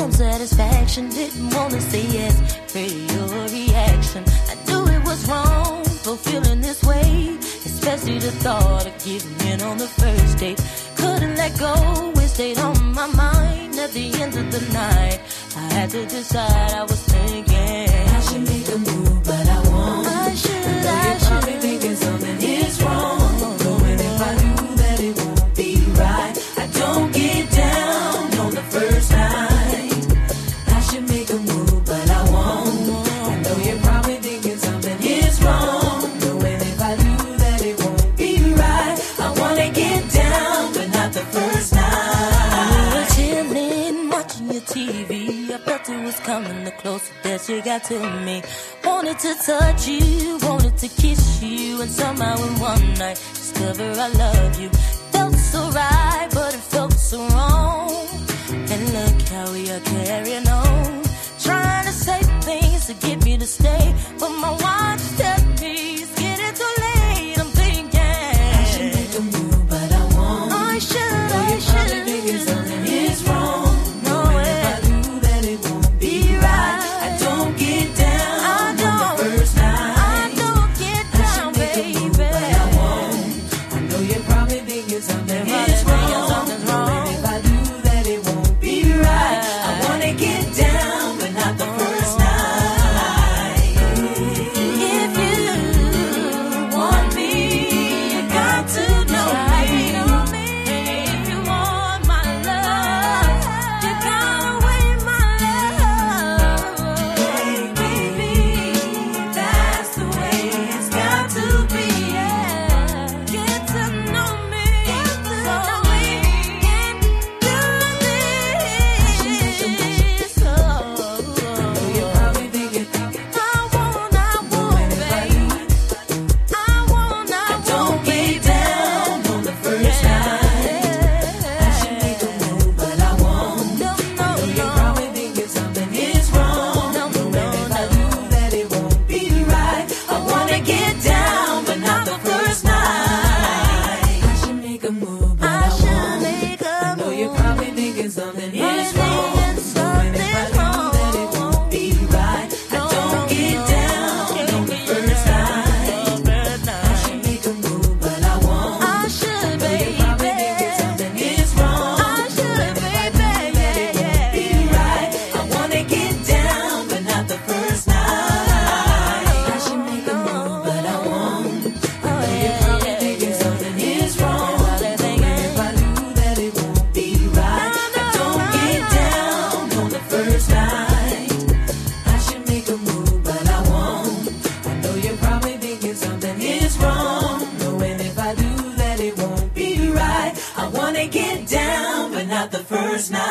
some satisfaction. Didn't wanna say yes, pray your reaction. I knew it was wrong for feeling this way, especially the thought of giving in on the first date. Couldn't let go, it stayed on my mind. At the end of the night, I had to decide. I was thinking I should make a move, but I won't. I should. You're probably thinking something is wrong, knowing if I do that it won't be right. I don't get down on the first night. I should make a move, but I won't. I know you're probably thinking something is wrong, knowing if I do that it won't be right. I wanna get down, but not the first night. We were chilling, watching your TV. I felt it was coming, the closer that you got to me. Wanted to touch you, wanted to kiss you, and somehow in one night discover I love you. Felt so right, but it felt so wrong. And look how we are carrying on, trying to say things to get me to stay, but my watch tells me it's getting too late. I'm thinking I should make a move, but I won't. I should. You're probably thinking something is wrong. Something is wrong. And if I do that, it won't be right. I wanna get down, but not the first night. If you want me, you got to know me. If you want my love, you gotta wait my love. Baby, that's the way it's got to be. Get to know me. Get down, but not the first night.